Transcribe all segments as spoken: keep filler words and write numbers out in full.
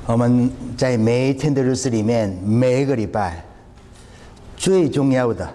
我们在每一天的日子里面，每一个礼拜，最重要的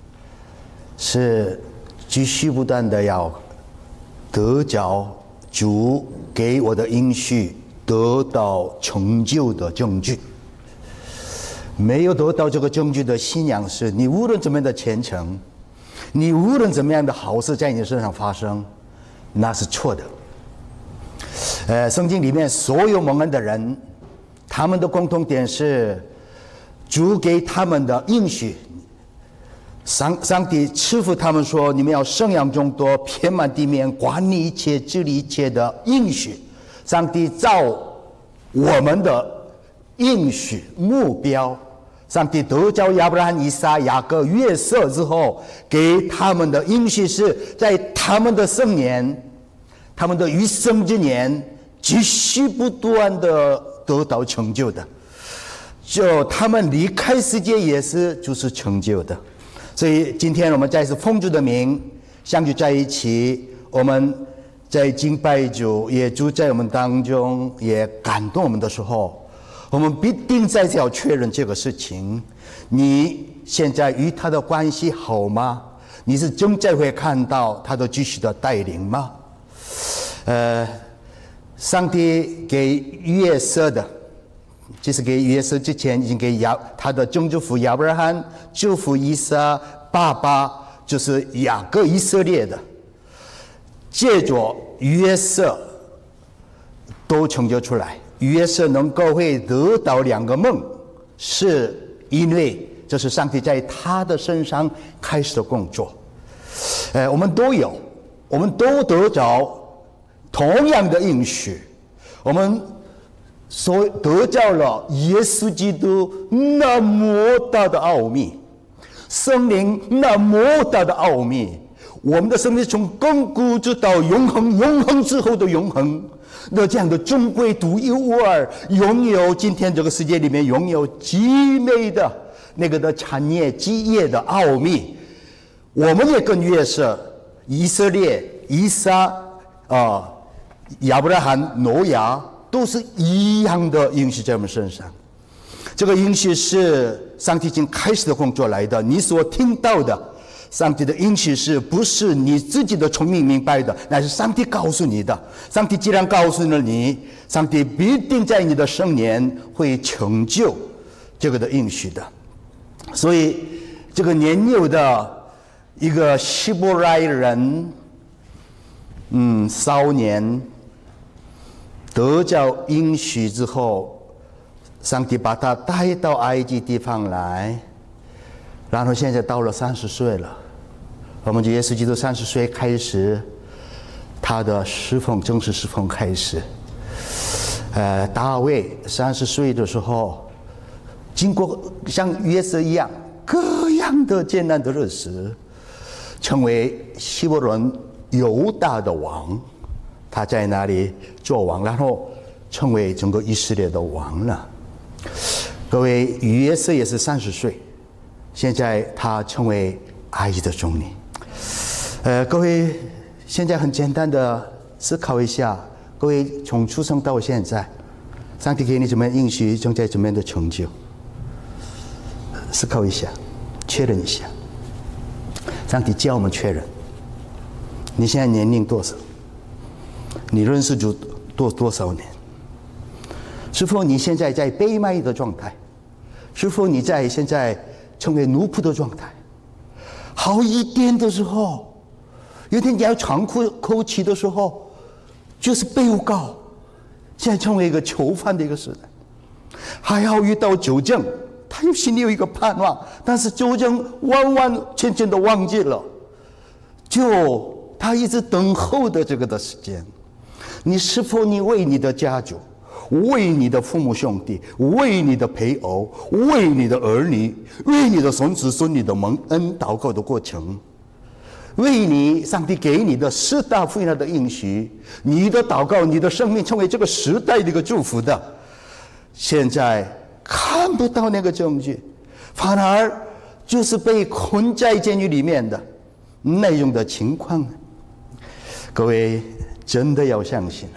是继续不断的要得着主给我的应许得到成就的证据。没有得到这个证据的信仰是，你无论怎么样的虔诚，你无论怎么样的好事在你身上发生，那是错的。呃，圣经里面所有蒙恩的人，他们的共同点是主给他们的应许，上上帝赐福他们说，你们要生养众多，遍满地面，管理一切，治理一切的应许。上帝照我们的应许目标，上帝得着亚伯拉罕、以撒、雅各、约瑟之后，给他们的应许是在他们的生年，他们的余生之年，继续不断的得到成就的。就他们离开世界也是就是成就的。所以今天我们再次奉主的名相聚在一起，我们在敬拜主，也主在我们当中，也感动我们的时候，我们必定再次要确认这个事情：你现在与他的关系好吗？你是正在会看到他的继续的带领吗？呃，上帝给约瑟的，其实给约瑟之前已经给亚他的曾祖父亚伯拉罕、舅父以撒、爸爸就是雅各以色列的，借着约瑟都成就出来。约瑟能够会得到两个梦，是因为这是上帝在他的身上开始的工作。呃，我们都有，我们都得着同样的应许，我们所得着了耶稣基督那么大的奥秘，圣灵那么大的奥秘，我们的生命从亘古直到永恒，永恒之后的永恒，那这样的尊贵独一无二，拥有今天这个世界里面拥有极美的那个的产业基业的奥秘，我们也跟约瑟、以色列、以撒啊、呃、亚伯拉罕、挪亚都是一样的应许在我们身上。这个应许是上帝已经开始的工作来的，你所听到的上帝的应许是不是你自己的聪明明白的，乃是上帝告诉你的。上帝既然告诉了你，上帝必定在你的生年会成就这个的应许的。所以这个年幼的一个希伯来人嗯少年得着应许之后，上帝把他带到埃及地方来，然后现在到了三十岁了。我们就耶稣基督三十岁开始他的侍奉，正式侍奉开始。呃，大卫三十岁的时候，经过像约瑟一样各样的艰难的日子，成为希伯伦犹大的王。他在那里做王，然后成为整个以色列的王了。各位，约瑟也是三十岁，现在他成为埃及的总理。呃，各位，现在很简单的思考一下，各位从出生到现在，上帝给你怎么样应许，正在怎么样的成就？思考一下，确认一下。上帝教我们确认，你现在年龄多少？你认识主多多少年？是否你现在在被卖的状态？是否你在现在成为奴仆的状态？好一点的时候，有天你要喘口气的时候，就是被告，现在成为一个囚犯的一个时代。还好遇到纠正，他又心里有一个盼望，但是纠正完完全全的忘记了，就他一直等候的这个的时间。你是否你为你的家族，为你的父母兄弟，为你的配偶，为你的儿女，为你的孙子孙女的蒙恩祷告的过程，为你上帝给你的四大福音的应许，你的祷告，你的生命成为这个时代的一个祝福的，现在看不到那个证据，反而就是被困在监狱里面的那种的情况。各位真的要相信，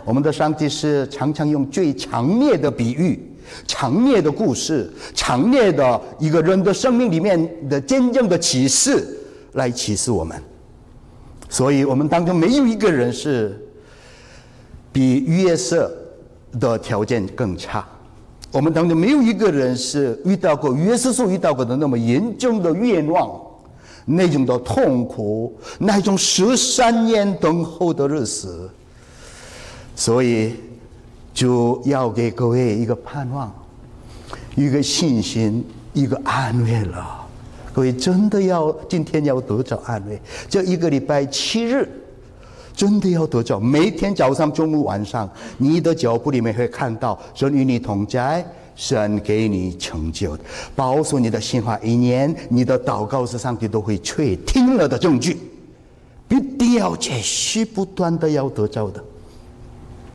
我们的上帝是常常用最强烈的比喻、强烈的故事、强烈的一个人的生命里面的真正的启示来启示我们。所以我们当中没有一个人是比约瑟的条件更差，我们当中没有一个人是遇到过约瑟所遇到过的那么严重的愿望，那种的痛苦，那种十三年等候的日子。所以就要给各位一个盼望，一个信心，一个安慰了。各位真的要今天要得着安慰，这一个礼拜七日真的要得着，每天早上、中午、晚上，你的脚步里面会看到神与你同在，神给你成就，保守你的心怀意念，你的祷告是上帝都会垂听了的证据，必定要继续不断的要得着的。